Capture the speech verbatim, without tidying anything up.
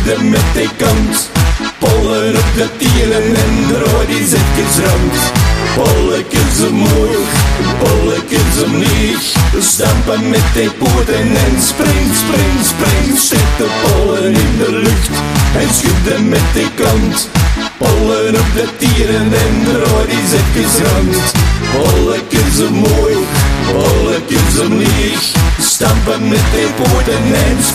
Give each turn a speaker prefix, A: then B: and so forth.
A: schudden met de kant. Pollen op de tieren en de rood is even rond. Pollekes omhoog, pollekes omneeg. Stampen met de poten en spring, spring, spring. Zet de pollen in de lucht en schudden met de kant. Pollen op de tieren en de rood is even rond. Pollekes omhoog, pollekes omneeg. Stampen met de poten en spring.